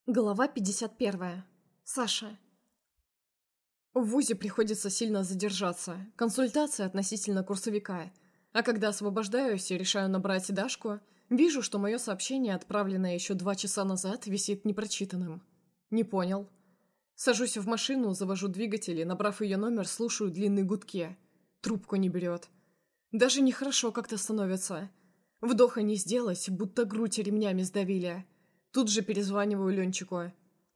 Глава 51. Саша. В вузе приходится сильно задержаться. Консультация относительно курсовика. А когда освобождаюсь и решаю набрать Дашку, вижу, что мое сообщение, отправленное еще 2 часа назад, висит непрочитанным. Не понял. Сажусь в машину, завожу двигатель и, набрав ее номер, слушаю длинные гудки. Трубку не берет. Даже нехорошо как-то становится. Вдоха не сделать, будто грудь ремнями сдавили. Тут же перезваниваю Ленчику.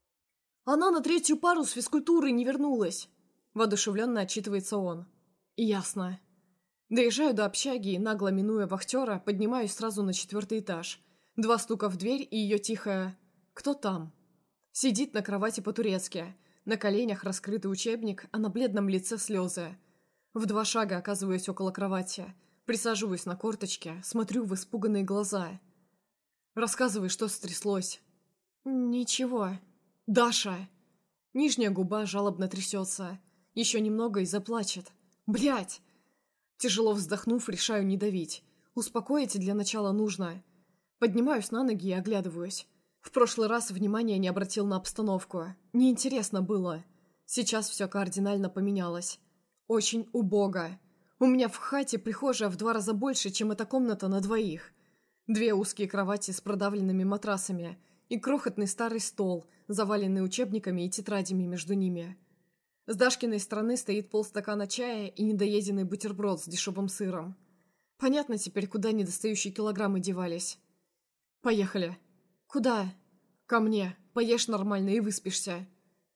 «Она на 3-ю пару с физкультуры не вернулась!» Воодушевленно отчитывается он. «Ясно». Доезжаю до общаги и, нагло минуя вахтера, поднимаюсь сразу на 4-й этаж. 2 стука в дверь и ее тихое «Кто там?». Сидит на кровати по-турецки. На коленях раскрытый учебник, а на бледном лице слезы. В 2 шага оказываюсь около кровати. Присаживаюсь на корточке, смотрю в испуганные глаза. «Рассказывай, что стряслось». «Ничего». «Даша!» Нижняя губа жалобно трясется. Еще немного и заплачет. Блять! Тяжело вздохнув, решаю не давить. Успокоить для начала нужно. Поднимаюсь на ноги и оглядываюсь. В прошлый раз внимания не обратил на обстановку. Неинтересно было. Сейчас все кардинально поменялось. Очень убого. У меня в хате прихожая в 2 раза больше, чем эта комната на 2. 2 узкие кровати с продавленными матрасами и крохотный старый стол, заваленный учебниками и тетрадями между ними. С Дашкиной стороны стоит полстакана чая и недоеденный бутерброд с дешевым сыром. Понятно теперь, куда недостающие килограммы девались. «Поехали». «Куда?» «Ко мне. Поешь нормально и выспишься».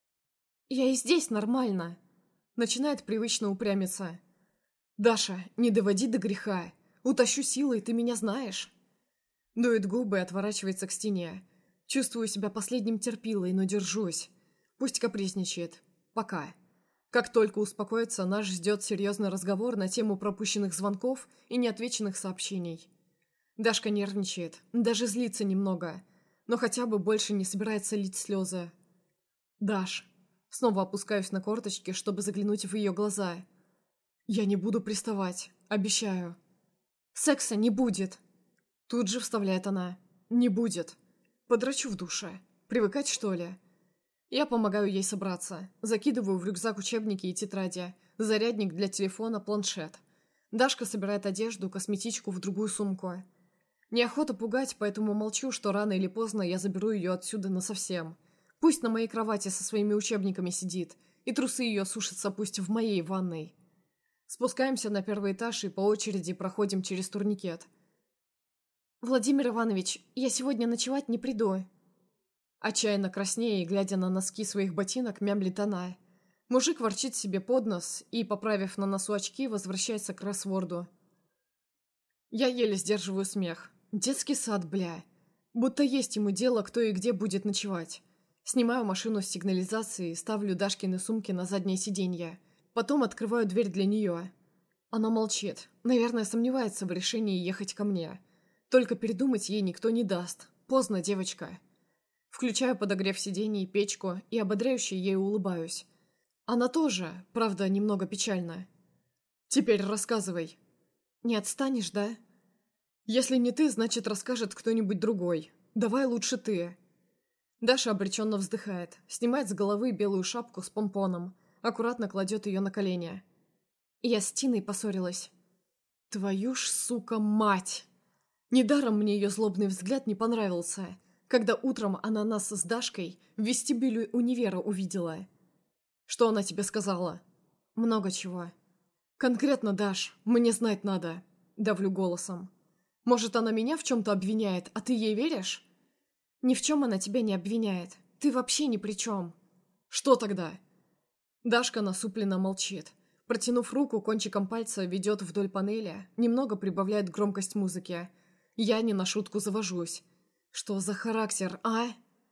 «Я и здесь нормально». Начинает привычно упрямиться. «Даша, не доводи до греха. Утащу силой, ты меня знаешь». Дует губы и отворачивается к стене. Чувствую себя последним терпилой, но держусь. Пусть капризничает. Пока. Как только успокоится, нас ждет серьезный разговор на тему пропущенных звонков и неотвеченных сообщений. Дашка нервничает, даже злится немного, но хотя бы больше не собирается лить слезы. «Даш». Снова опускаюсь на корточки, чтобы заглянуть в ее глаза. «Я не буду приставать. Обещаю». «Секса не будет». Тут же вставляет она. «Не будет. Подрачу в душе. Привыкать, что ли?» Я помогаю ей собраться. Закидываю в рюкзак учебники и тетради, зарядник для телефона, планшет. Дашка собирает одежду, косметичку в другую сумку. Неохота пугать, поэтому молчу, что рано или поздно я заберу ее отсюда насовсем. Пусть на моей кровати со своими учебниками сидит, и трусы ее сушатся пусть в моей ванной. Спускаемся на 1-й этаж и по очереди проходим через турникет. «Владимир Иванович, я сегодня ночевать не приду». Отчаянно краснея и глядя на носки своих ботинок, мямлит она. Мужик ворчит себе под нос и, поправив на носу очки, возвращается к кроссворду. Я еле сдерживаю смех. Детский сад, бля. Будто есть ему дело, кто и где будет ночевать. Снимаю машину с сигнализацией, ставлю Дашкины сумки на заднее сиденье. Потом открываю дверь для нее. Она молчит. Наверное, сомневается в решении ехать ко мне. Только передумать ей никто не даст. Поздно, девочка. Включаю подогрев сидений, печку и ободряюще ей улыбаюсь. Она тоже, правда, немного печальна. «Теперь рассказывай». «Не отстанешь, да?» «Если не ты, значит, расскажет кто-нибудь другой. Давай лучше ты». Даша обреченно вздыхает, снимает с головы белую шапку с помпоном, аккуратно кладет ее на колени. «Я с Тиной поссорилась». «Твою ж, сука, мать!» Недаром мне ее злобный взгляд не понравился, когда утром она нас с Дашкой в вестибюле универа увидела. «Что она тебе сказала?» «Много чего». «Конкретно, Даш, мне знать надо», — давлю голосом. «Может, она меня в чем-то обвиняет, а ты ей веришь?» «Ни в чем она тебя не обвиняет. Ты вообще ни при чем». «Что тогда?» Дашка насупленно молчит. Протянув руку, кончиком пальца ведет вдоль панели, немного прибавляет громкость музыки. Я не на шутку завожусь. Что за характер, а?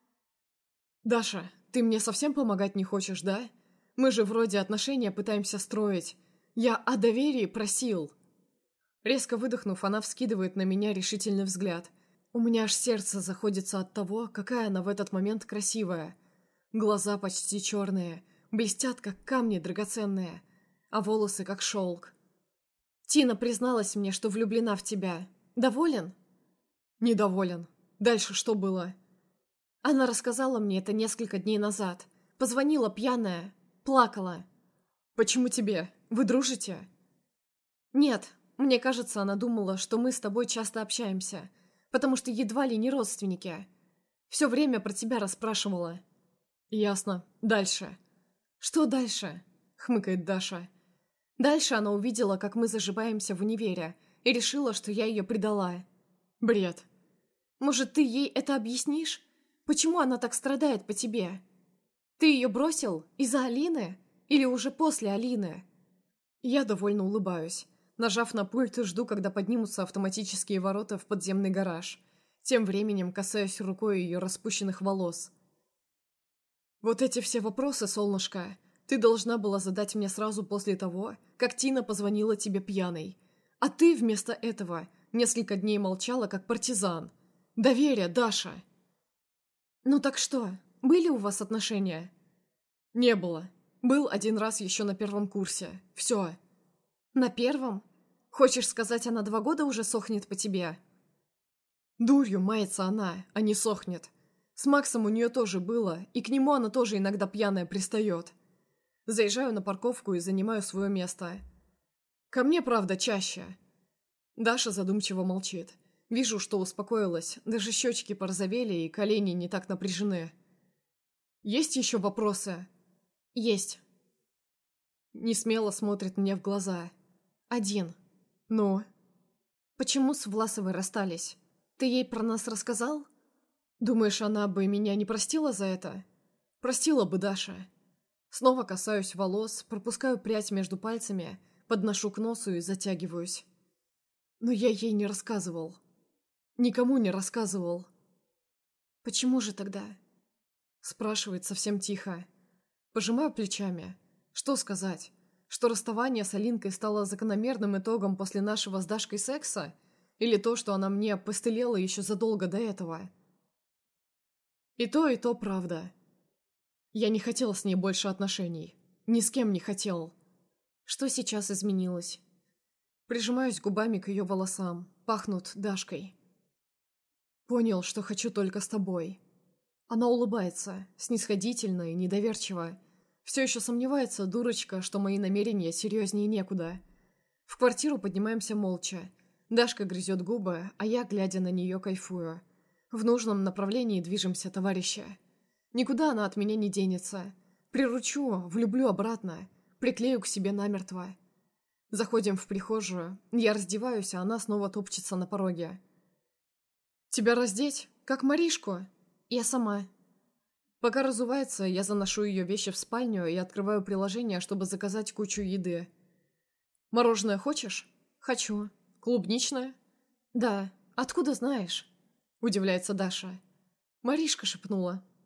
«Даша, ты мне совсем помогать не хочешь, да? Мы же вроде отношения пытаемся строить. Я о доверии просил». Резко выдохнув, она вскидывает на меня решительный взгляд. У меня аж сердце заходится от того, какая она в этот момент красивая. Глаза почти черные, блестят, как камни драгоценные, а волосы, как шелк. «Тина призналась мне, что влюблена в тебя. Доволен?» «Недоволен. Дальше что было?» Она рассказала мне это несколько дней назад. Позвонила пьяная. Плакала. Почему тебе? Вы дружите? Нет, мне кажется, она думала, что мы с тобой часто общаемся, потому что едва ли не родственники. Все время про тебя расспрашивала. Ясно. Дальше. Что дальше? Хмыкает Даша. Дальше она увидела, как мы заживаемся в универе, и решила, что я ее предала. Бред. Может, ты ей это объяснишь? Почему она так страдает по тебе? Ты ее бросил из-за Алины? Или уже после Алины? Я довольно улыбаюсь. Нажав на пульт, жду, когда поднимутся автоматические ворота в подземный гараж. Тем временем касаюсь рукой ее распущенных волос. Вот эти все вопросы, солнышко, ты должна была задать мне сразу после того, как Тина позвонила тебе пьяной. А ты вместо этого несколько дней молчала, как партизан. Доверие, Даша. Ну так что, были у вас отношения? Не было. Был один раз еще на первом курсе. Все. На первом? Хочешь сказать, она 2 года уже сохнет по тебе? Дурью мается она, а не сохнет. С Максом у нее тоже было, и к нему она тоже иногда пьяная пристает. Заезжаю на парковку и занимаю свое место. Ко мне, правда, чаще. Даша задумчиво молчит. Вижу, что успокоилась, даже щечки порозовели и колени не так напряжены. Есть еще вопросы? Есть. Несмело смотрит мне в глаза. Один. Ну? Почему с Власовой расстались? Ты ей про нас рассказал? Думаешь, она бы меня не простила за это? Простила бы, Даша. Снова касаюсь волос, пропускаю прядь между пальцами, подношу к носу и затягиваюсь. Но я ей не рассказывал. Никому не рассказывал. Почему же тогда? Спрашивает совсем тихо. Пожимаю плечами. Что сказать? Что расставание с Алинкой стало закономерным итогом после нашего с Дашкой секса? Или то, что она мне опостылела еще задолго до этого? И то правда. Я не хотел с ней больше отношений. Ни с кем не хотел. Что сейчас изменилось? Прижимаюсь губами к ее волосам. Пахнут Дашкой. Понял, что хочу только с тобой. Она улыбается, снисходительно и недоверчиво. Все еще сомневается, дурочка, что мои намерения серьезнее некуда. В квартиру поднимаемся молча. Дашка грызет губы, а я, глядя на нее, кайфую. В нужном направлении движемся, товарищи. Никуда она от меня не денется. Приручу, влюблю обратно, приклею к себе намертво. Заходим в прихожую, я раздеваюсь, а она снова топчется на пороге. «Тебя раздеть? Как Маришку?» «Я сама». Пока разувается, я заношу ее вещи в спальню и открываю приложение, чтобы заказать кучу еды. «Мороженое хочешь?» «Хочу». «Клубничное?» «Да. Откуда знаешь?» – удивляется Даша. «Маришка шепнула».